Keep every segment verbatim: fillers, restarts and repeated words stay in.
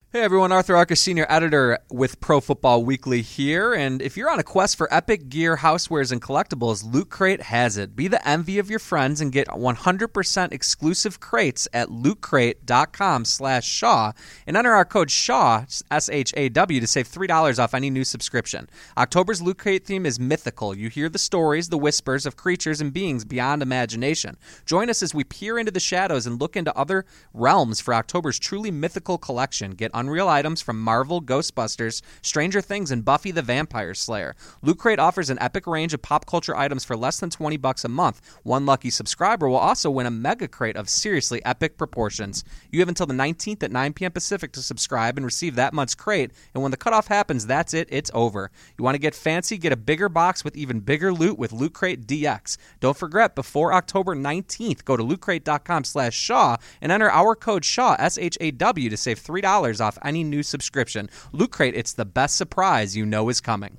Hey everyone, Arthur Arkus, Senior Editor with Pro Football Weekly here, and if you're on a quest for epic gear, housewares, and collectibles, Loot Crate has it. Be the envy of your friends and get one hundred percent exclusive crates at lootcrate.com slash Shaw and enter our code SHAW, S H A W, to save three dollars off any new subscription. October's Loot Crate theme is mythical. You hear the stories, the whispers of creatures and beings beyond imagination. Join us as we peer into the shadows and look into other realms for October's truly mythical collection. Get unreal items from Marvel, Ghostbusters, Stranger Things, and Buffy the Vampire Slayer. Loot Crate offers an epic range of pop culture items for less than twenty bucks a month. One lucky subscriber will also win a mega crate of seriously epic proportions. You have until the nineteenth at nine p.m. Pacific to subscribe and receive that month's crate, and when the cutoff happens, that's it. It's over. You want to get fancy? Get a bigger box with even bigger loot with Loot Crate D X. Don't forget, before October nineteenth, go to lootcrate.com slash Shaw and enter our code SHAW, S H A W, to save three dollars off any new subscription. Loot Crate, it's the best surprise you know is coming.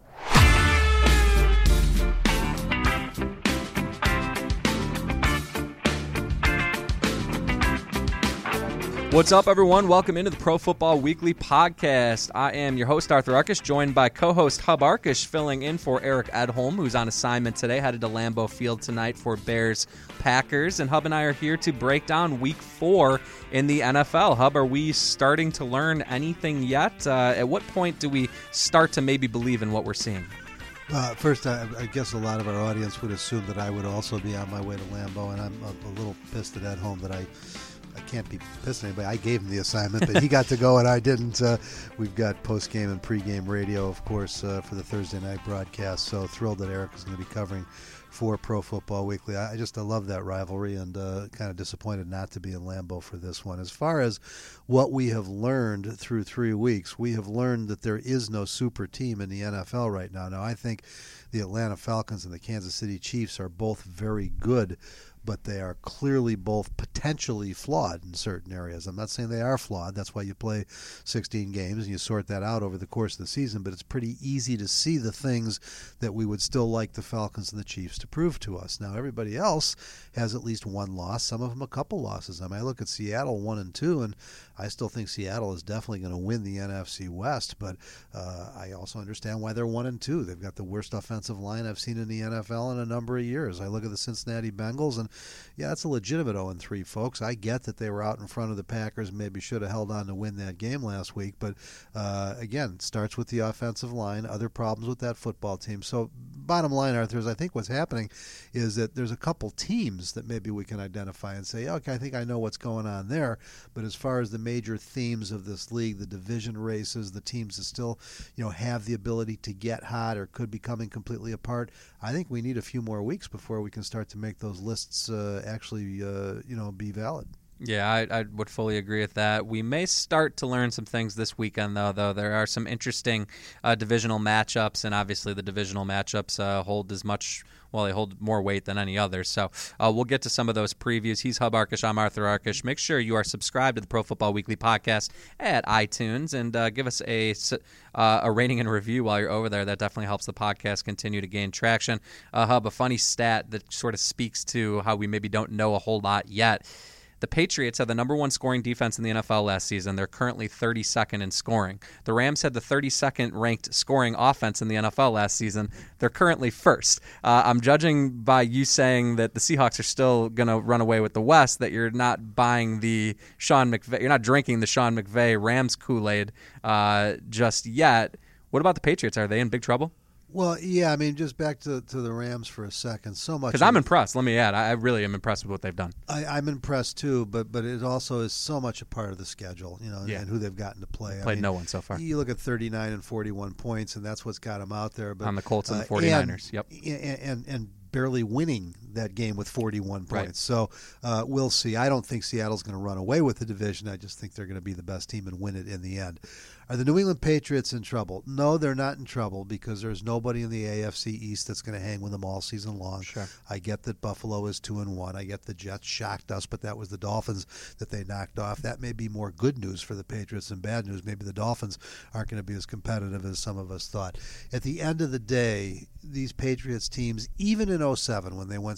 What's up, everyone? Welcome into the Pro Football Weekly podcast. I am your host, Arthur Arkus, joined by co-host Hub Arkush, filling in for Eric Edholm, who's on assignment today, headed to Lambeau Field tonight for Bears-Packers. And Hub and I are here to break down Week four in the N F L. Hub, are we starting to learn anything yet? Uh, at what point do we start to maybe believe in what we're seeing? Uh, first, I, I guess a lot of our audience would assume that I would also be on my way to Lambeau, and I'm a, a little pissed at Edholm that I... I can't be pissed at anybody. I gave him the assignment, but he got to go and I didn't. Uh, we've got post-game and pre-game radio, of course, uh, for the Thursday night broadcast. So thrilled that Eric is going to be covering for Pro Football Weekly. I just I love that rivalry and uh, kind of disappointed not to be in Lambeau for this one. As far as what we have learned through three weeks, we have learned that there is no super team in the N F L right now. Now, I think the Atlanta Falcons and the Kansas City Chiefs are both very good, but they are clearly both potentially flawed in certain areas. I'm not saying they are flawed. That's why you play sixteen games and you sort that out over the course of the season, but it's pretty easy to see the things that we would still like the Falcons and the Chiefs to prove to us. Now, everybody else has at least one loss, some of them a couple losses. I mean, I look at Seattle one and two, and I still think Seattle is definitely going to win the N F C West, but uh, I also understand why they're one and two. They've got the worst offensive line I've seen in the N F L in a number of years. I look at the Cincinnati Bengals, and yeah, that's a legitimate oh and three, folks. I get that they were out in front of the Packers and maybe should have held on to win that game last week, but uh, again, it starts with the offensive line, other problems with that football team. So bottom line, Arthur, is I think what's happening is that there's a couple teams that maybe we can identify and say, okay, I think I know what's going on there, but as far as the major themes of this league, the division races, the teams that still, you know, have the ability to get hot or could be coming completely apart, I think we need a few more weeks before we can start to make those lists uh, actually, uh, you know, be valid. Yeah, I, I would fully agree with that. We may start to learn some things this weekend, though. Though there are some interesting uh, divisional matchups, and obviously the divisional matchups uh, hold as much, well, they hold more weight than any others. So uh, we'll get to some of those previews. He's Hub Arkush. I'm Arthur Arkush. Make sure you are subscribed to the Pro Football Weekly podcast at iTunes, and uh, give us a uh, a rating and review while you're over there. That definitely helps the podcast continue to gain traction. Uh, Hub, a funny stat that sort of speaks to how we maybe don't know a whole lot yet. The Patriots had the number one scoring defense in the N F L last season. They're currently thirty-second in scoring. The Rams had the thirty-second ranked scoring offense in the N F L last season. They're currently first. Uh, I'm judging by you saying that the Seahawks are still going to run away with the West, that you're not buying the Sean McVay, you're not drinking the Sean McVay Rams Kool-Aid uh, just yet. What about the Patriots? Are they in big trouble? Well, yeah, I mean, just back to, to the Rams for a second. So much. Because I'm impressed. Let me add, I really am impressed with what they've done. I, I'm impressed too, but but it also is so much a part of the schedule, you know, yeah. and who they've gotten to play. They've played I mean, no one so far. You look at thirty-nine and forty-one points, and that's what's got them out there. But on the Colts and uh, the 49ers. And, yep. And, and and barely winning that game with forty-one points. Right. So uh, we'll see. I don't think Seattle's going to run away with the division. I just think they're going to be the best team and win it in the end. Are the New England Patriots in trouble? No, they're not in trouble because there's nobody in the A F C East that's going to hang with them all season long. Sure. I get that Buffalo is two and one. I get the Jets shocked us, but that was the Dolphins that they knocked off. That may be more good news for the Patriots than bad news. Maybe the Dolphins aren't going to be as competitive as some of us thought. At the end of the day, these Patriots teams, even in oh seven when they went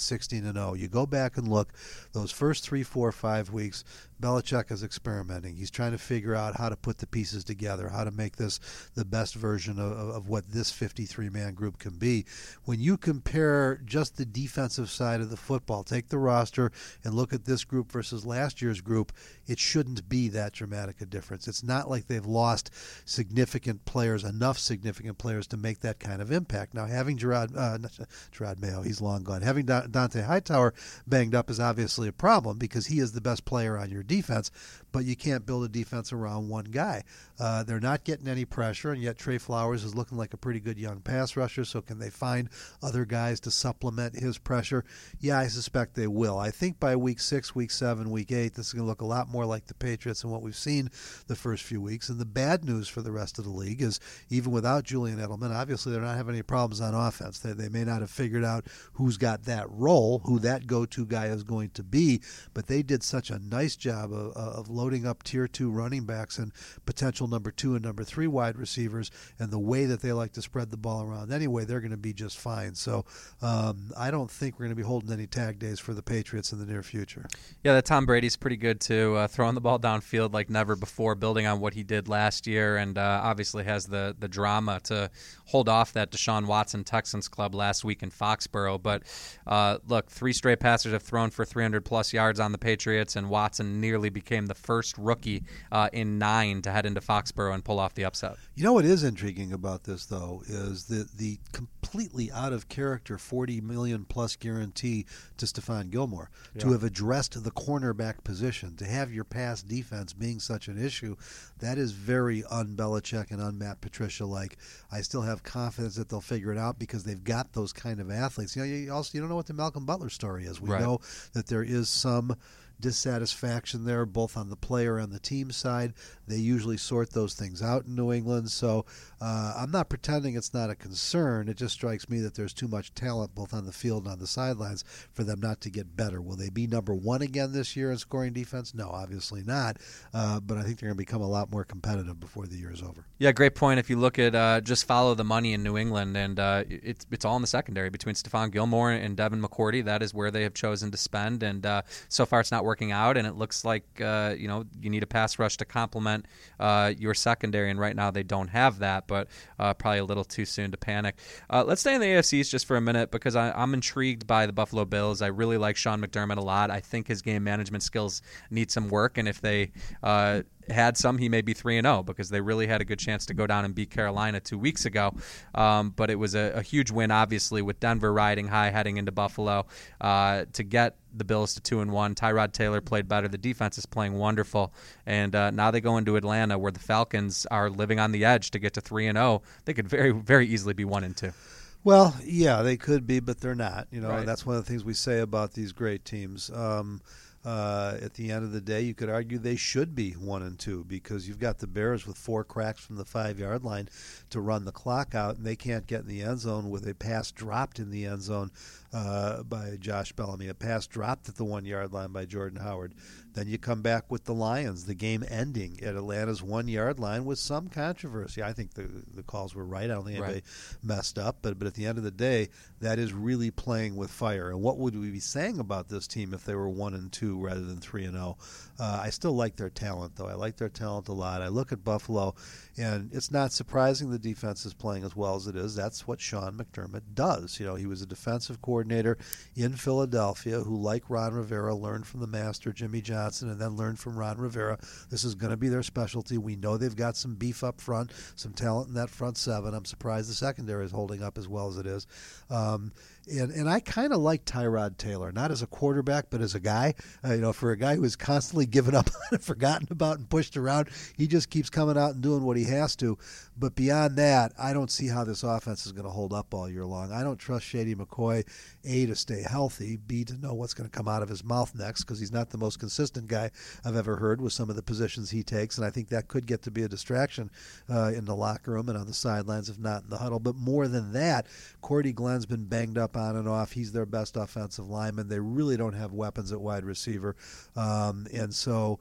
sixteen and oh. You go back and look, those first three, four, five weeks, Belichick is experimenting. He's trying to figure out how to put the pieces together, how to make this the best version of, of what this fifty-three man group can be. When you compare just the defensive side of the football, take the roster and look at this group versus last year's group, it shouldn't be that dramatic a difference. It's not like they've lost significant players, enough significant players to make that kind of impact. Now, having Gerard, uh, Gerard Mayo, he's long gone. Having Dante Hightower banged up is obviously a problem because he is the best player on your defense, but you can't build a defense around one guy. Uh, they're not getting any pressure, and yet Trey Flowers is looking like a pretty good young pass rusher, so can they find other guys to supplement his pressure? Yeah, I suspect they will. I think by week six, week seven, week eight, this is going to look a lot more like the Patriots than what we've seen the first few weeks. And the bad news for the rest of the league is even without Julian Edelman, obviously they're not having any problems on offense. They, they may not have figured out who's got that role, who that go-to guy is going to be, but they did such a nice job of, of loading up tier two running backs and potential number two and number three wide receivers, and the way that they like to spread the ball around anyway, they're going to be just fine. So um, I don't think we're going to be holding any tag days for the Patriots in the near future. Yeah, that Tom Brady's pretty good too, uh, throwing the ball downfield like never before, building on what he did last year, and uh, obviously has the the drama to hold off that Deshaun Watson Texans club last week in Foxborough. But uh, look, three straight passers have thrown for three hundred plus yards on the Patriots, and Watson nearly became the first rookie uh, in nine to head into Foxborough and pull off the upset. You know what is intriguing about this, though, is the the completely out of character forty million plus guarantee to Stephon Gilmore. Yeah. To have addressed the cornerback position, to have your pass defense being such an issue, that is very un-Belichick and un-Matt Patricia-like. I still have confidence that they'll figure it out because they've got those kind of athletes. You know, you also you don't know what the Malcolm Butler story is. We right. know that there is some dissatisfaction there, both on the player and the team side. They usually sort those things out in New England. So uh, I'm not pretending it's not a concern. It just strikes me that there's too much talent both on the field and on the sidelines for them not to get better. Will they be number one again this year in scoring defense? No, obviously not. Uh, but I think they're going to become a lot more competitive before the year is over. Yeah, great point. If you look at uh, just follow the money in New England, and uh, it's it's all in the secondary between Stephon Gilmore and Devin McCourty. That is where they have chosen to spend, and uh, so far it's not working out, and it looks like uh, you know you need a pass rush to complement uh, your secondary, and right now they don't have that, but uh, probably a little too soon to panic. Uh, let's stay in the A F C East just for a minute because I, I'm intrigued by the Buffalo Bills. I really like Sean McDermott a lot. I think his game management skills need some work, and if they uh, had some, he may be three and oh because they really had a good chance to go down and beat Carolina two weeks ago. Um, but it was a, a huge win, obviously, with Denver riding high heading into Buffalo uh, to get the Bills to two and one. Tyrod Taylor played better. The defense is playing wonderful, and uh, now they go into Atlanta, where the Falcons are living on the edge to get to three and zero. They could very, very easily be one and two. Well, yeah, they could be, but they're not. You know, right. And that's one of the things we say about these great teams. Um, Uh, at the end of the day, you could argue they should be one and two because you've got the Bears with four cracks from the five-yard line to run the clock out, and they can't get in the end zone with a pass dropped in the end zone uh, by Josh Bellamy, a pass dropped at the one-yard line by Jordan Howard. Then you come back with the Lions, the game ending at Atlanta's one-yard line with some controversy. I think the the calls were right. I don't think anybody right. messed up. But, but at the end of the day, that is really playing with fire. And what would we be saying about this team if they were one and two rather than three and oh? Uh, I still like their talent, though. I like their talent a lot. I look at Buffalo, and it's not surprising the defense is playing as well as it is. That's what Sean McDermott does. You know, he was a defensive coordinator in Philadelphia who, like Ron Rivera, learned from the master, Jimmy Johnson, and then learned from Ron Rivera. This is going to be their specialty. We know they've got some beef up front, some talent in that front seven. I'm surprised the secondary is holding up as well as it is. Um, and, and I kind of like Tyrod Taylor, not as a quarterback, but as a guy. Uh, you know, for a guy who is constantly given up on and forgotten about and pushed around, he just keeps coming out and doing what he has to. But beyond that, I don't see how this offense is going to hold up all year long. I don't trust Shady McCoy, A, to stay healthy, B, to know what's going to come out of his mouth next, because he's not the most consistent guy I've ever heard with some of the positions he takes, and I think that could get to be a distraction uh, in the locker room and on the sidelines, if not in the huddle. But more than that, Cordy Glenn's been banged up on and off. He's their best offensive lineman. They really don't have weapons at wide receiver. Um, and so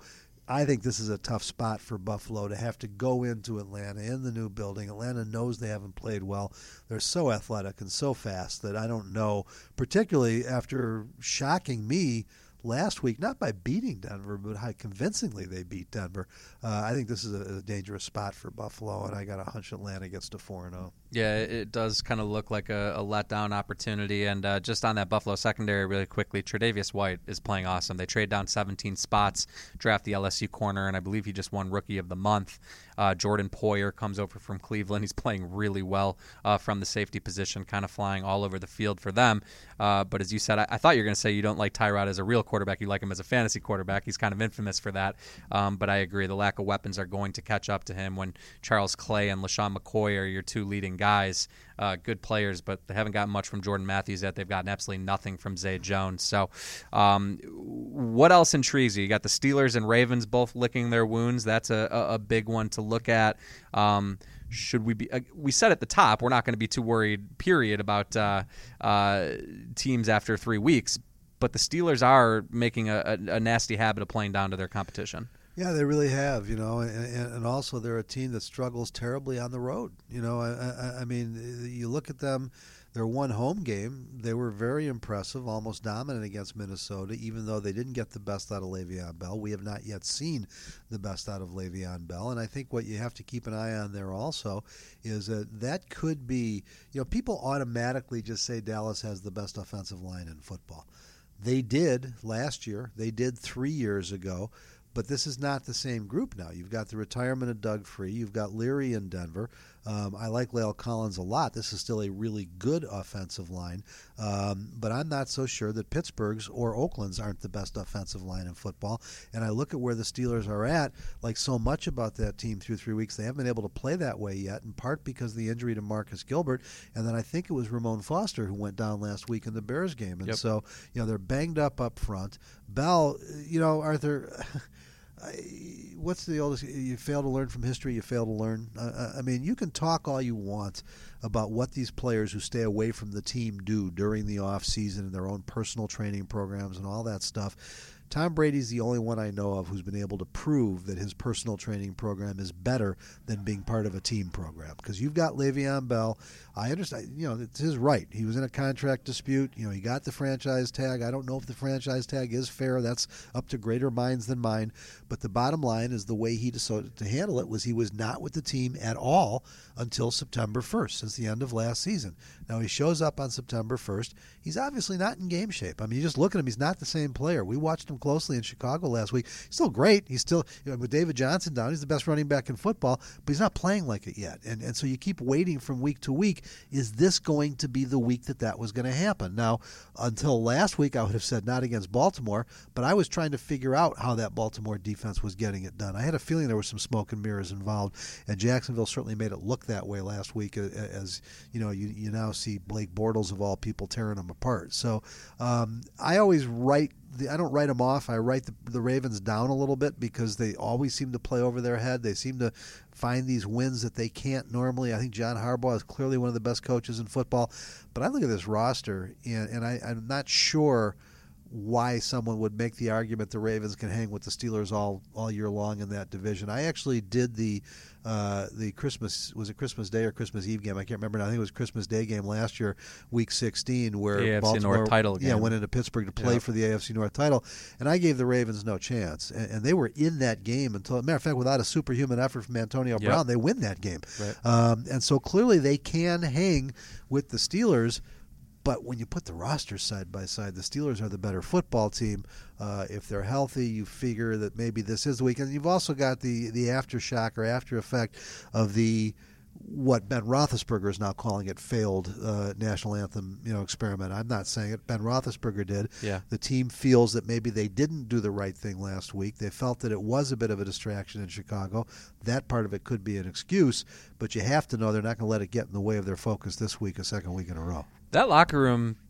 I think this is a tough spot for Buffalo to have to go into Atlanta in the new building. Atlanta knows they haven't played well. They're so athletic and so fast that I don't know, particularly after shocking me last week, not by beating Denver, but how convincingly they beat Denver. Uh, I think this is a, a dangerous spot for Buffalo, and I got a hunch Atlanta gets to four and oh. Yeah, it does kind of look like a, a letdown opportunity. And uh, just on that Buffalo secondary really quickly, Tre'Davious White is playing awesome. They trade down seventeen spots, draft the L S U corner, and I believe he just won Rookie of the Month. Uh, Jordan Poyer comes over from Cleveland. He's playing really well uh, from the safety position, kind of flying all over the field for them. Uh, but as you said, I, I thought you were going to say you don't like Tyrod as a real quarterback. You like him as a fantasy quarterback. He's kind of infamous for that. Um, but I agree. The lack of weapons are going to catch up to him when Charles Clay and LaShawn McCoy are your two leading guys. Uh, good players, but they haven't gotten much from Jordan Matthews yet. They've gotten absolutely nothing from Zay Jones. So um, what else intrigues you? You got the Steelers and Ravens both licking their wounds. That's a, a, a big one to look at. Um, should we be uh, we said at the top we're not going to be too worried, period, about uh, uh, teams after three weeks, but the Steelers are making a, a, a nasty habit of playing down to their competition. Yeah, they really have, you know, and, and also they're a team that struggles terribly on the road. You know, I, I, I mean, you look at them, their one home game, they were very impressive, almost dominant against Minnesota, even though they didn't get the best out of Le'Veon Bell. We have not yet seen the best out of Le'Veon Bell, and I think what you have to keep an eye on there also is that that could be, you know, people automatically just say Dallas has the best offensive line in football. They did last year. They did three years ago. But this is not the same group now. You've got the retirement of Doug Free. You've got Leary in Denver. Um, I like La'el Collins a lot. This is still a really good offensive line. Um, but I'm not so sure that Pittsburgh's or Oakland's aren't the best offensive line in football. And I look at where the Steelers are at, like so much about that team through three weeks. They haven't been able to play that way yet, in part because of the injury to Marcus Gilbert. And then I think it was Ramon Foster who went down last week in the Bears game. And yep. so, you know, they're banged up up front. Bell, you know, Arthur... I, what's the oldest? You fail to learn from history, you fail to learn. Uh, I mean, you can talk all you want about what these players who stay away from the team do during the off season and their own personal training programs and all that stuff. Tom Brady's the only one I know of who's been able to prove that his personal training program is better than being part of a team program. Because you've got Le'Veon Bell. I understand, you know, it's his right. He was in a contract dispute. You know, he got the franchise tag. I don't know if the franchise tag is fair. That's up to greater minds than mine. But the bottom line is the way he decided to handle it was he was not with the team at all until September first, since the end of last season. Now, he shows up on September first. He's obviously not in game shape. I mean, you just look at him. He's not the same player. We watched him closely in Chicago last week. He's still great. He's still, you know, with David Johnson down, he's the best running back in football, but he's not playing like it yet. And and so you keep waiting from week to week. Is this going to be the week that that was going to happen? Now, until last week, I would have said not against Baltimore, but I was trying to figure out how that Baltimore defense was getting it done. I had a feeling there was some smoke and mirrors involved, and Jacksonville certainly made it look that way last week. As you know, you you now see Blake Bortles of all people tearing them apart. So um, I always write. The, I don't write them off. I write the, the Ravens down a little bit because they always seem to play over their head. They seem to find these wins that they can't normally. I think John Harbaugh is clearly one of the best coaches in football. But I look at this roster, and, and I, I'm not sure why someone would make the argument the Ravens can hang with the Steelers all, all year long in that division. I actually did the uh, the Christmas, was it Christmas Day or Christmas Eve game? I can't remember now. I think it was Christmas Day game last year, week sixteen, where the A F C Baltimore North title game. Yeah, went into Pittsburgh to play yep. for the A F C North title, and I gave the Ravens no chance. And, and they were in that game until, as a matter of fact, without a superhuman effort from Antonio yep. Brown, they win that game. Right. Um, and so clearly they can hang with the Steelers. But when you put the rosters side by side, the Steelers are the better football team. Uh, if they're healthy, you figure that maybe this is the weekend. You've also got the, the aftershock or after effect of the what Ben Roethlisberger is now calling it failed uh, national anthem, you know, experiment. I'm not saying it. Ben Roethlisberger did. Yeah. The team feels that maybe they didn't do the right thing last week. They felt that it was a bit of a distraction in Chicago. That part of it could be an excuse, but you have to know they're not going to let it get in the way of their focus this week, a second week in a row. That locker room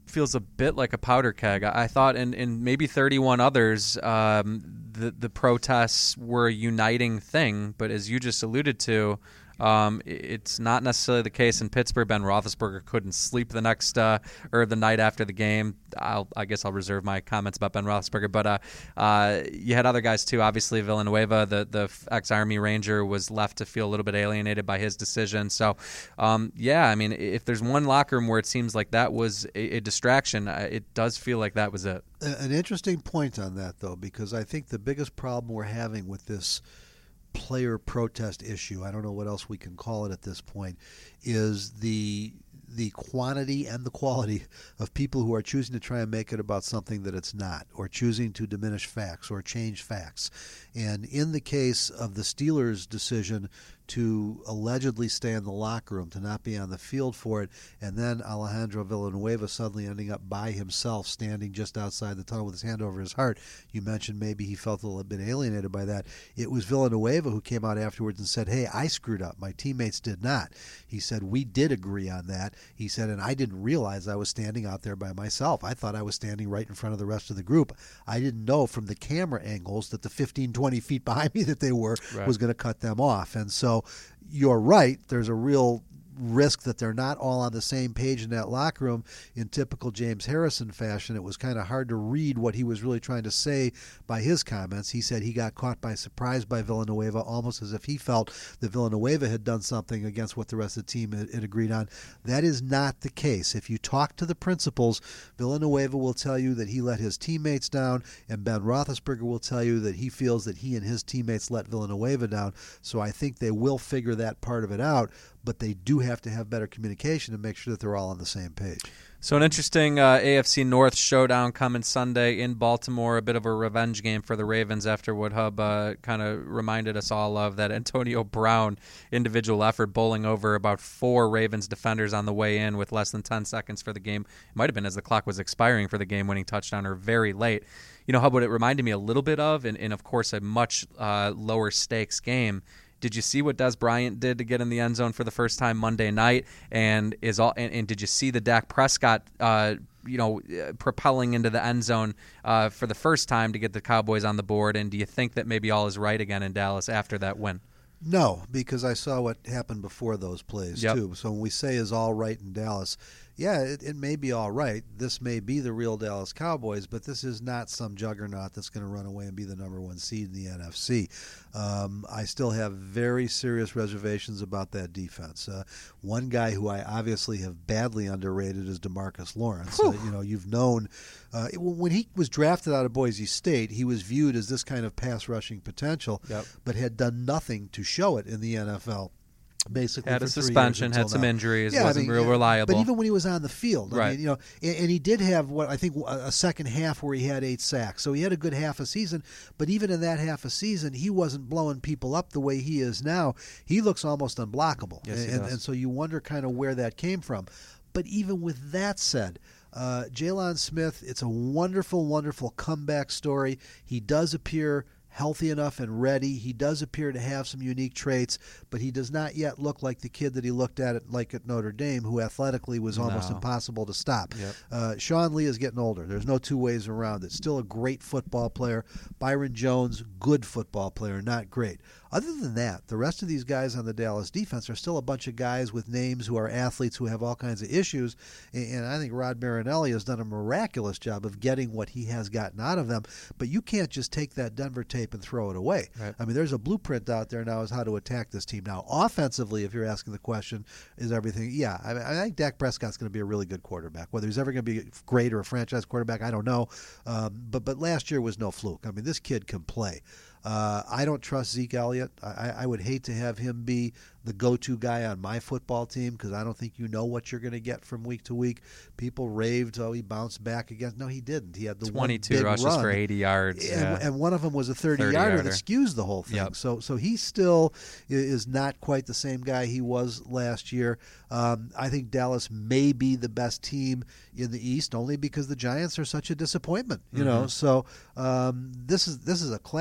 feels a bit like a powder keg. I, I thought in, in maybe thirty-one others, um, the the protests were a uniting thing, but as you just alluded to, Um, it's not necessarily the case in Pittsburgh. Ben Roethlisberger couldn't sleep the next uh, or the night after the game. I'll, I guess I'll reserve my comments about Ben Roethlisberger. But uh, uh, you had other guys too. Obviously, Villanueva, the the ex-Army Ranger, was left to feel a little bit alienated by his decision. So, um, yeah, I mean, if there's one locker room where it seems like that was a, a distraction, it does feel like that was it. An interesting point on that, though, because I think the biggest problem we're having with this player protest issue, I don't know what else we can call it at this point, is the the quantity and the quality of people who are choosing to try and make it about something that it's not, or choosing to diminish facts or change facts. And in the case of the Steelers' decision to allegedly stay in the locker room, to not be on the field for it, and then Alejandro Villanueva suddenly ending up by himself, standing just outside the tunnel with his hand over his heart. You mentioned maybe he felt a little bit alienated by that. It was Villanueva who came out afterwards and said, hey, I screwed up. My teammates did not. He said, we did agree on that. He said, and I didn't realize I was standing out there by myself. I thought I was standing right in front of the rest of the group. I didn't know from the camera angles that the fifteen, twenty feet behind me that they were right. was going to cut them off. And so you're right. There's a real risk that they're not all on the same page in that locker room. In typical James Harrison fashion, it was kind of hard to read what he was really trying to say by his comments. He said he got caught by surprise by Villanueva, almost as if he felt that Villanueva had done something against what the rest of the team had, had agreed on. That is not the case. If you talk to the principals, Villanueva will tell you that he let his teammates down, and Ben Roethlisberger will tell you that he feels that he and his teammates let Villanueva down. So I think they will figure that part of it out, but they do have to have better communication and make sure that they're all on the same page. So an interesting uh, A F C North showdown coming Sunday in Baltimore, a bit of a revenge game for the Ravens after what Hub uh, kind of reminded us all of, that Antonio Brown individual effort bowling over about four Ravens defenders on the way in with less than ten seconds for the game. It might have been as the clock was expiring for the game-winning touchdown, or very late. You know, Hub, what it reminded me a little bit of, and, and of course a much uh, lower stakes game, did you see what Des Bryant did to get in the end zone for the first time Monday night? And is all and, and did you see the Dak Prescott, uh, you know, propelling into the end zone uh, for the first time to get the Cowboys on the board? And do you think that maybe all is right again in Dallas after that win? No, because I saw what happened before those plays, yep. too. So when we say is all right in Dallas, yeah, it, it may be all right. This may be the real Dallas Cowboys, but this is not some juggernaut that's going to run away and be the number one seed in the N F C. Um, I still have very serious reservations about that defense. Uh, one guy who I obviously have badly underrated is DeMarcus Lawrence. Uh, you know, you've known uh, when he was drafted out of Boise State, he was viewed as this kind of pass rushing potential, yep. but had done nothing to show it in the N F L. Basically, had for a suspension, had some now. injuries, yeah, wasn't I mean, real reliable. But even when he was on the field, I right. mean, you know, and, and he did have what I think a second half where he had eight sacks. So he had a good half a season. But even in that half a season, he wasn't blowing people up the way he is now. He looks almost unblockable, yes, he and, does. and so you wonder kind of where that came from. But even with that said, uh, Jalen Smith, it's a wonderful, wonderful comeback story. He does appear healthy enough and ready. He does appear to have some unique traits, but he does not yet look like the kid that he looked at it like at Notre Dame, who athletically was almost no. impossible to stop. Yep. Uh, Sean Lee is getting older. There's no two ways around it. Still a great football player. Byron Jones, good football player, not great. Other than that, the rest of these guys on the Dallas defense are still a bunch of guys with names who are athletes who have all kinds of issues, and I think Rod Marinelli has done a miraculous job of getting what he has gotten out of them, but you can't just take that Denver tape and throw it away. Right. I mean, there's a blueprint out there now as how to attack this team. Now, offensively, if you're asking the question, is everything, yeah, I, mean, I think Dak Prescott's going to be a really good quarterback. Whether he's ever going to be great or a franchise quarterback, I don't know, um, but, but last year was no fluke. I mean, this kid can play. Uh, I don't trust Zeke Elliott. I, I would hate to have him be the go-to guy on my football team because I don't think you know what you're going to get from week to week. People raved, oh, he bounced back again. No, he didn't. He had the twenty-two one big rushes run. for eighty yards. And, yeah. and one of them was a thirty-yarder that skews the whole thing. Yep. So so he still is not quite the same guy he was last year. Um, I think Dallas may be the best team in the East only because the Giants are such a disappointment. You mm-hmm. know, so um, this is this is a classic example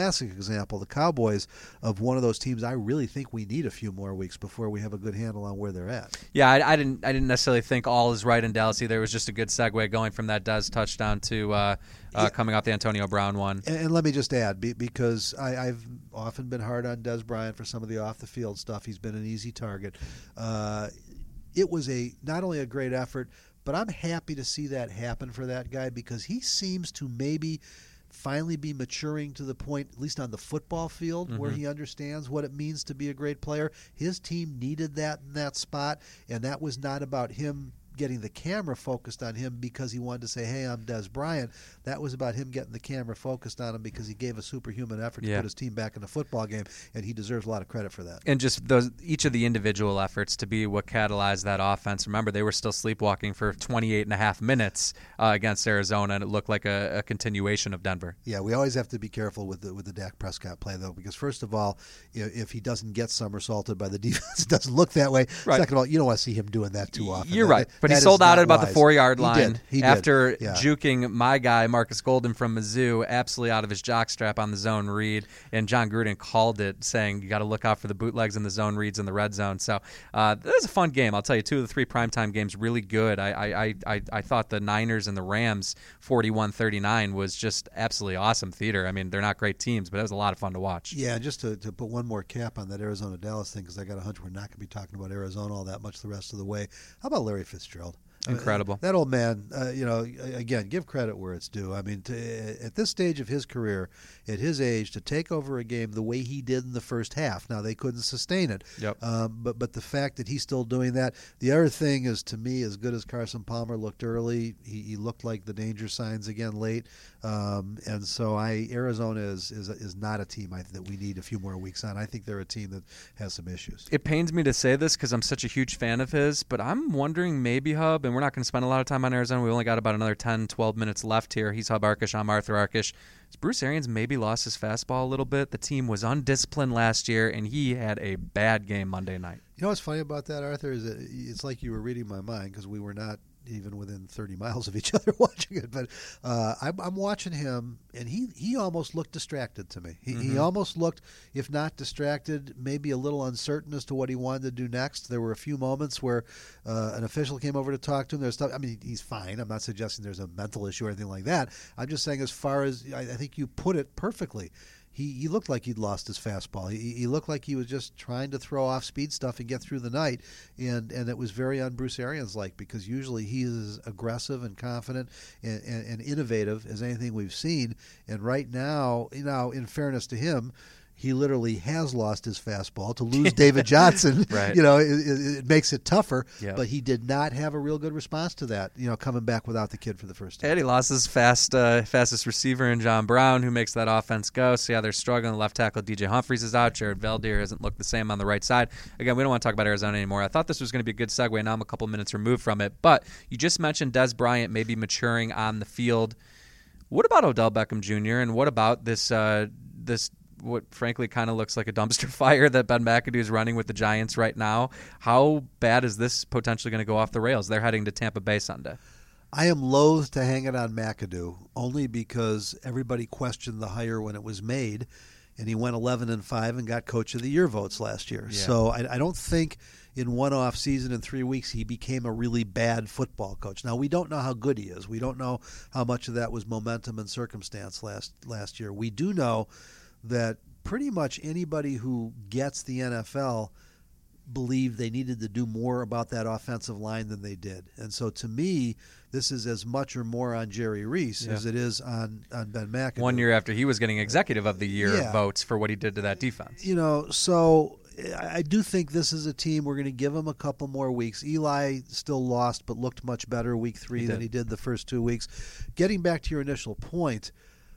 example, the Cowboys, of one of those teams I really think we need a few more weeks before we have a good handle on where they're at. Yeah, I, I didn't I didn't necessarily think all is right in Dallas either. It was just a good segue going from that Dez touchdown to uh, uh, yeah. coming off the Antonio Brown one. And, and let me just add, be, because I, I've often been hard on Dez Bryant for some of the off-the-field stuff. He's been an easy target. Uh, it was a not only a great effort, but I'm happy to see that happen for that guy because he seems to maybe finally be maturing to the point, at least on the football field, mm-hmm. where he understands what it means to be a great player. His team needed that in that spot, and that was not about him getting the camera focused on him because he wanted to say, hey, I'm Dez Bryant. That was about him getting the camera focused on him because he gave a superhuman effort yeah. to put his team back in the football game, and he deserves a lot of credit for that. And just those, each of the individual efforts to be what catalyzed that offense. Remember, they were still sleepwalking for twenty-eight and a half minutes uh, against Arizona, and it looked like a, a continuation of Denver. Yeah, we always have to be careful with the with the Dak Prescott play, though, because first of all, if he doesn't get somersaulted by the defense, it doesn't look that way. Right. Second of all, you don't want to see him doing that too often. You're that, right, but that he sold out at about wise. the four-yard line he did. He after did. Yeah. juking my guy, Marcus Golden from Mizzou, absolutely out of his jockstrap on the zone read, and John Gruden called it, saying you got to look out for the bootlegs and the zone reads in the red zone. So uh, that was a fun game. I'll tell you, two of the three primetime games really good. I I, I, I thought the Niners and the Rams forty-one thirty-nine was just absolutely awesome theater. I mean, they're not great teams, but it was a lot of fun to watch. Yeah, and just to, to put one more cap on that Arizona-Dallas thing, because I got a hunch we're not going to be talking about Arizona all that much the rest of the way. How about Larry Fitzgerald? Incredible. Uh, that old man, uh, you know, again, give credit where it's due. I mean, to, at this stage of his career, at his age, to take over a game the way he did in the first half. Now, they couldn't sustain it. Yep. Um, but, but the fact that he's still doing that. The other thing is, to me, as good as Carson Palmer looked early, he, he looked like the danger signs again late. Um, and so I Arizona is, is is not a team I, that we need a few more weeks on. I think they're a team that has some issues. It pains me to say this because I'm such a huge fan of his, but I'm wondering maybe, Hub, and we're not going to spend a lot of time on Arizona. We only got about another ten, twelve minutes left here. He's Hub Arkush. I'm Arthur Arkush. Has Bruce Arians maybe lost his fastball a little bit? The team was undisciplined last year, and he had a bad game Monday night. You know what's funny about that, Arthur, is that it's like you were reading my mind because we were not even within thirty miles of each other watching it. But uh, I'm, I'm watching him, and he, he almost looked distracted to me. He, mm-hmm. he almost looked, if not distracted, maybe a little uncertain as to what he wanted to do next. There were a few moments where uh, an official came over to talk to him. There's stuff. I mean, he's fine. I'm not suggesting there's a mental issue or anything like that. I'm just saying as far as I, I think you put it perfectly. He, he looked like he'd lost his fastball. He, he looked like he was just trying to throw off speed stuff and get through the night, and, and it was very un Bruce Arians-like because usually he is as aggressive and confident and, and, and innovative as anything we've seen. And right now, you know, in fairness to him, he literally has lost his fastball. To lose David Johnson, right. you know, it, it, it makes it tougher. Yep. But he did not have a real good response to that, you know, coming back without the kid for the first time. And he lost his fast, uh, fastest receiver in John Brown, who makes that offense go. So, yeah, they're struggling. Left tackle D J Humphries is out. Jared Valdir hasn't looked the same on the right side. Again, we don't want to talk about Arizona anymore. I thought this was going to be a good segue. Now I'm a couple minutes removed from it. But you just mentioned Dez Bryant maybe maturing on the field. What about Odell Beckham Junior? And what about this uh, this – what frankly kind of looks like a dumpster fire that Ben McAdoo is running with the Giants right now? How bad is this potentially going to go off the rails? They're heading to Tampa Bay Sunday. I am loath to hang it on McAdoo only because everybody questioned the hire when it was made, and he went eleven and five and got Coach of the Year votes last year. Yeah. So I, I don't think in one off season in three weeks he became a really bad football coach. Now we don't know how good he is. We don't know how much of that was momentum and circumstance last last year. We do know that pretty much anybody who gets the N F L believed they needed to do more about that offensive line than they did. And so to me, this is as much or more on Jerry Reese yeah. as it is on, on Ben McAdoo. One year after he was getting Executive of the Year yeah. votes for what he did to that defense. You know, so I do think this is a team we're going to give them a couple more weeks. Eli still lost but looked much better week three he than did. he did the first two weeks. Getting back to your initial point,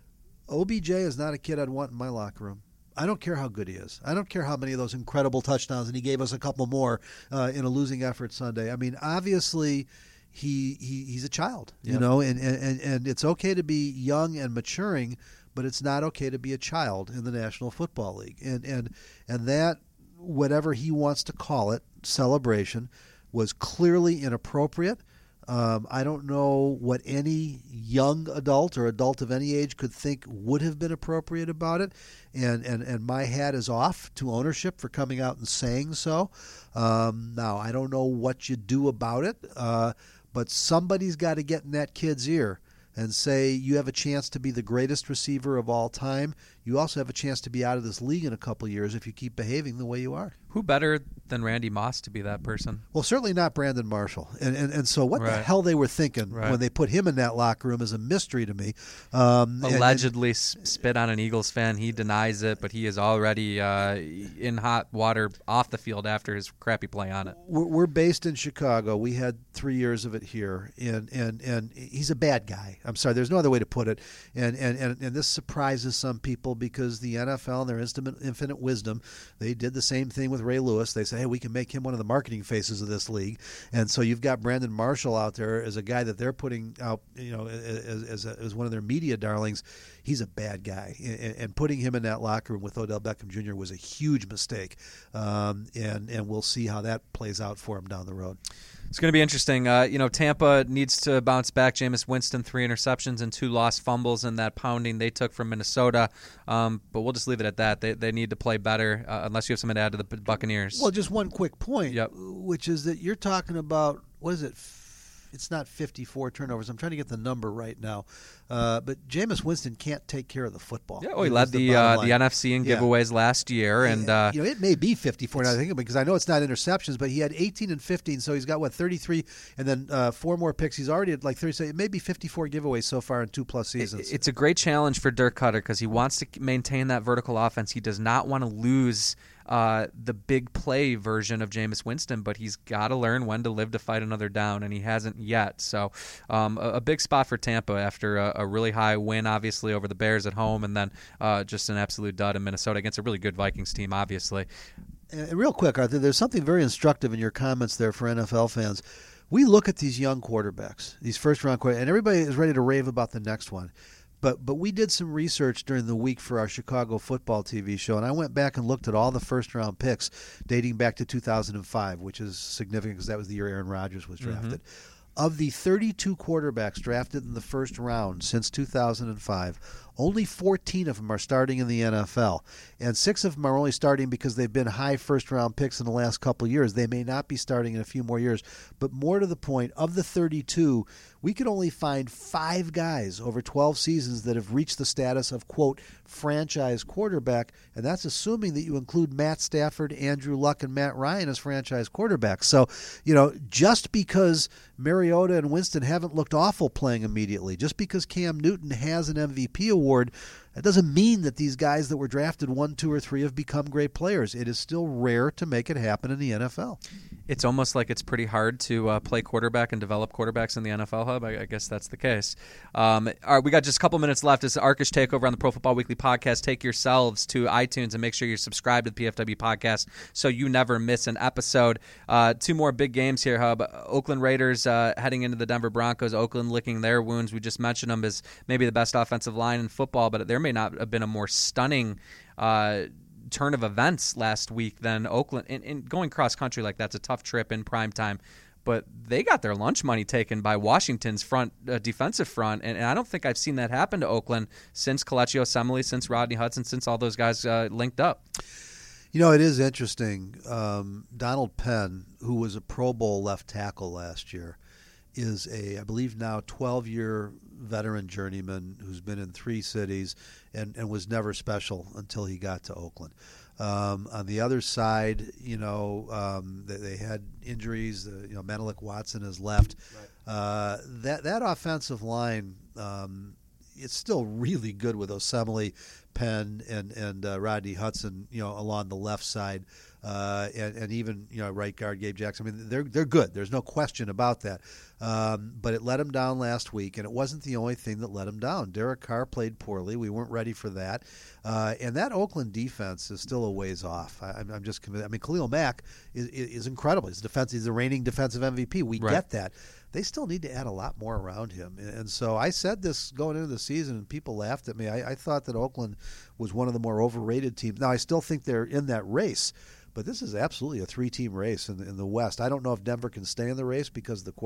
O B J is not a kid I'd want in my locker room. I don't care how good he is. I don't care how many of those incredible touchdowns, and he gave us a couple more uh, in a losing effort Sunday. I mean, obviously, he, he he's a child, you yep. know, and, and, and it's okay to be young and maturing, but it's not okay to be a child in the National Football League. And and and that, whatever he wants to call it, celebration, was clearly inappropriate. Um, I don't know what any young adult or adult of any age could think would have been appropriate about it. And, and, and my hat is off to ownership for coming out and saying so. Um, now, I don't know what you do about it, uh, but somebody's got to get in that kid's ear and say you have a chance to be the greatest receiver of all time. You also have a chance to be out of this league in a couple of years if you keep behaving the way you are. Who better than Randy Moss to be that person? Well, certainly not Brandon Marshall. And and, and so what right. the hell they were thinking right. when they put him in that locker room is a mystery to me. Um, Allegedly and, and, spit on an Eagles fan. He denies it, but he is already uh, in hot water off the field after his crappy play on it. We're, we're based in Chicago. We had three years of it here. And, and, and he's a bad guy. I'm sorry. There's no other way to put it. And, and, and, and this surprises some people because the N F L, in their infinite, infinite wisdom, they did the same thing with Ray Lewis. They said, hey, we can make him one of the marketing faces of this league. And so you've got Brandon Marshall out there as a guy that they're putting out, you know, as, as, a, as one of their media darlings. He's a bad guy. And, and putting him in that locker room with Odell Beckham Junior was a huge mistake. Um, and, and we'll see how that plays out for him down the road. It's going to be interesting. Uh, you know, Tampa needs to bounce back. Jameis Winston, three interceptions and two lost fumbles in that pounding they took from Minnesota. Um, but we'll just leave it at that. They they need to play better uh, unless you have something to add to the Buccaneers. Well, just one quick point, yep. which is that you're talking about, what is it, it's not fifty-four turnovers. I'm trying to get the number right now. Uh, but Jameis Winston can't take care of the football. Yeah, well, he led the the, uh, the N F C in yeah. giveaways last year, and uh, you know it may be fifty-four now. I think because I know it's not interceptions, but he had eighteen and fifteen, so he's got what thirty-three, and then uh, four more picks. He's already at like thirty. So it may be fifty-four giveaways so far in two plus seasons. It's a great challenge for Dirk Cutter because he wants to maintain that vertical offense. He does not want to lose uh, the big play version of Jameis Winston, but he's got to learn when to live to fight another down, and he hasn't yet. So um, a, a big spot for Tampa after a, a really high win, obviously, over the Bears at home, and then uh, just an absolute dud in Minnesota against a really good Vikings team, obviously. And real quick, Arthur, there's something very instructive in your comments there for N F L fans. We look at these young quarterbacks, these first-round quarterbacks, and everybody is ready to rave about the next one. But but we did some research during the week for our Chicago football T V show, and I went back and looked at all the first-round picks dating back to two thousand five, which is significant because that was the year Aaron Rodgers was drafted. Mm-hmm. Of the thirty-two quarterbacks drafted in the first round since two thousand five, only fourteen of them are starting in the N F L. And six of them are only starting because they've been high first-round picks in the last couple of years. They may not be starting in a few more years. But more to the point, of the thirty-two, we could only find five guys over twelve seasons that have reached the status of, quote, franchise quarterback. And that's assuming that you include Matt Stafford, Andrew Luck, and Matt Ryan as franchise quarterbacks. So, you know, just because Mariota and Winston haven't looked awful playing immediately, just because Cam Newton has an M V P award, that doesn't mean that these guys that were drafted one, two, or three have become great players. It is still rare to make it happen in the N F L. It's almost like it's pretty hard to uh, play quarterback and develop quarterbacks in the N F L Hub. I, I guess that's the case. Um, all right, we got just a couple minutes left. It's the Arkish Takeover on the Pro Football Weekly podcast. Take yourselves to iTunes and make sure you're subscribed to the P F W podcast so you never miss an episode. Uh, two more big games here, Hub. Oakland Raiders uh, heading into the Denver Broncos. Oakland licking their wounds. We just mentioned them as maybe the best offensive line in football, but there may not have been a more stunning uh, turn of events last week than Oakland. And, and going cross-country like that's a tough trip in prime time. But they got their lunch money taken by Washington's front uh, defensive front, and, and I don't think I've seen that happen to Oakland since Kelechi Osemele, since Rodney Hudson, since all those guys uh, linked up. You know, it is interesting. Um, Donald Penn, who was a Pro Bowl left tackle last year, is a, I believe now, twelve-year veteran journeyman who's been in three cities and, and was never special until he got to Oakland. Um, on the other side, you know, um, they, they had injuries. Uh, you know, Menelik Watson has left. Right. Uh, that that offensive line, um, it's still really good with Osemele, Penn, and and uh, Rodney Hudson, you know, along the left side. Uh, and, and even, you know, right guard Gabe Jackson. I mean, they're they're good. There's no question about that. Um, but it let him down last week, and it wasn't the only thing that let him down. Derek Carr played poorly. We weren't ready for that. Uh, and that Oakland defense is still a ways off. I, I'm, I'm just convinced. I mean, Khalil Mack is, is incredible. He's defense. He's the reigning defensive M V P. We right. get that. They still need to add a lot more around him. And so I said this going into the season, and people laughed at me. I, I thought that Oakland was one of the more overrated teams. Now, I still think they're in that race. But this is absolutely a three-team race in the, in the West. I don't know if Denver can stay in the race because of the quarterback situation.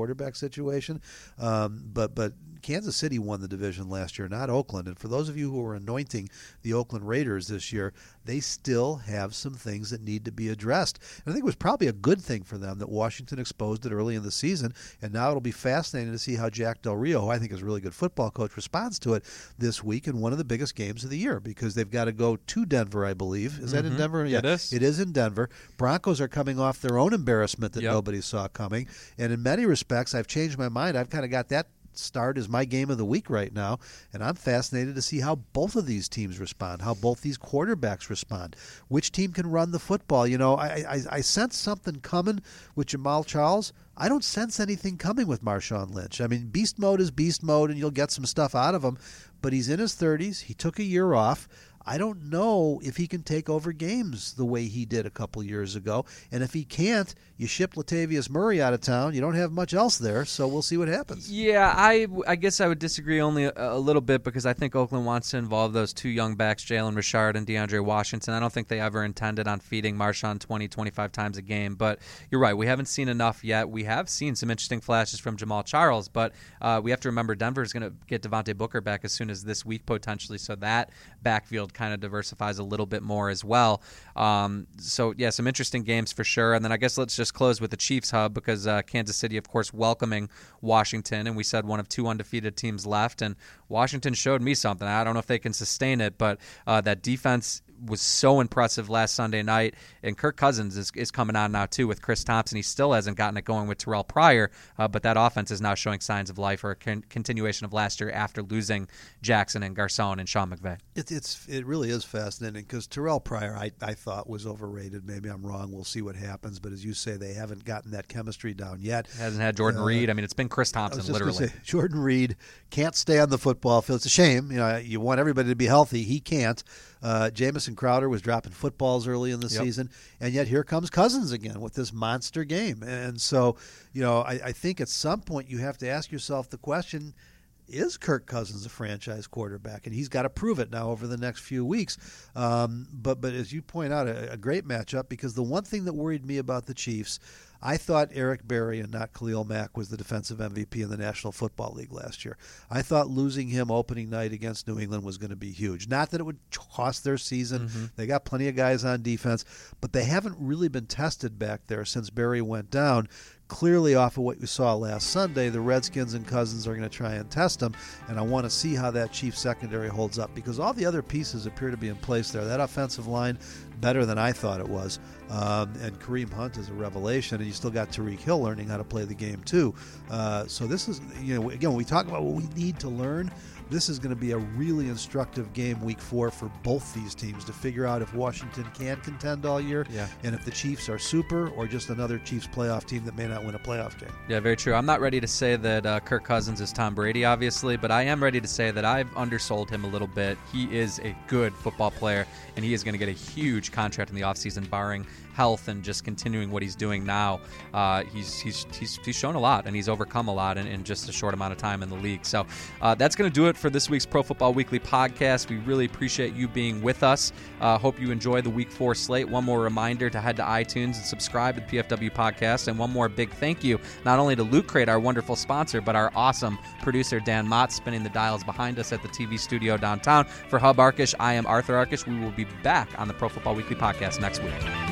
situation. Um, but but Kansas City won the division last year, not Oakland. And for those of you who are anointing the Oakland Raiders this year, they still have some things that need to be addressed. And I think it was probably a good thing for them that Washington exposed it early in the season, and now it'll be fascinating to see how Jack Del Rio, who I think is a really good football coach, responds to it this week in one of the biggest games of the year, because they've got to go to Denver, I believe. Is mm-hmm. that in Denver? Yeah, it is. It is in Denver. Broncos are coming off their own embarrassment that yep. nobody saw coming, and in many respects, I've changed my mind. I've kind of got that start as my game of the week right now, and I'm fascinated to see how both of these teams respond, how both these quarterbacks respond, which team can run the football. You know, I, I, I sense something coming with Jamal Charles. I don't sense anything coming with Marshawn Lynch. I mean, beast mode is beast mode, and you'll get some stuff out of him, but he's in his thirties. He took a year off. I don't know if he can take over games the way he did a couple years ago. And if he can't, you ship Latavius Murray out of town. You don't have much else there, so we'll see what happens. Yeah, I, I guess I would disagree only a, a little bit, because I think Oakland wants to involve those two young backs, Jalen Richard and DeAndre Washington. I don't think they ever intended on feeding Marshawn twenty, twenty-five times a game. But you're right, we haven't seen enough yet. We have seen some interesting flashes from Jamal Charles, but uh, we have to remember Denver's going to get Devontae Booker back as soon as this week potentially, so that backfield kind of diversifies a little bit more as well. Um, so, yeah, some interesting games for sure. And then I guess let's just close with the Chiefs hub, because uh, Kansas City, of course, welcoming Washington, and we said one of two undefeated teams left, and Washington showed me something. I don't know if they can sustain it, but uh, that defense was so impressive last Sunday night, and Kirk Cousins is, is coming on now too with Chris Thompson. He still hasn't gotten it going with Terrell Pryor, uh, but that offense is now showing signs of life, or a con- continuation of last year after losing Jackson and Garcon and Sean McVay. It, it's it really is fascinating, because Terrell Pryor I, I thought was overrated. Maybe I'm wrong. We'll see what happens. But as you say, they haven't gotten that chemistry down yet. Hasn't had Jordan uh, Reed. I mean, it's been Chris Thompson, I was just literally. Say, Jordan Reed can't stay on the football field. It's a shame. You know, you want everybody to be healthy. He can't. Uh, Jamison Crowder was dropping footballs early in the yep. season, and yet here comes Cousins again with this monster game. And so, you know, I, I think at some point you have to ask yourself the question, is Kirk Cousins a franchise quarterback? And he's got to prove it now over the next few weeks. Um, but but as you point out, a, a great matchup, because the one thing that worried me about the Chiefs, I thought Eric Berry and not Khalil Mack was the defensive M V P in the National Football League last year. I thought losing him opening night against New England was going to be huge. Not that it would cost their season. Mm-hmm. They got plenty of guys on defense, but they haven't really been tested back there since Berry went down. Clearly, off of what we saw last Sunday, the Redskins and Cousins are going to try and test them, and I want to see how that Chiefs secondary holds up, because all the other pieces appear to be in place there. That offensive line, better than I thought it was, um, and Kareem Hunt is a revelation, and you still got Tyreek Hill learning how to play the game too. Uh, so this is, you know, again, when we talk about what we need to learn, this is going to be a really instructive game week four for both these teams to figure out if Washington can contend all year, yeah. and if the Chiefs are super or just another Chiefs playoff team that may not win a playoff game. Yeah, very true. I'm not ready to say that uh, Kirk Cousins is Tom Brady, obviously, but I am ready to say that I've undersold him a little bit. He is a good football player, and he is going to get a huge contract in the offseason, barring health and just continuing what he's doing now. Uh, he's he's he's he's shown a lot, and he's overcome a lot in, in just a short amount of time in the league. So uh, that's going to do it for this week's Pro Football Weekly podcast. We really appreciate you being with us. Uh, hope you enjoy the Week four slate. One more reminder to head to iTunes and subscribe to the P F W podcast. And one more big thank you, not only to Loot Crate, our wonderful sponsor, but our awesome producer, Dan Mott, spinning the dials behind us at the T V studio downtown. For Hub Arkish, I am Arthur Arkish. We will be back on the Pro Football Weekly podcast next week.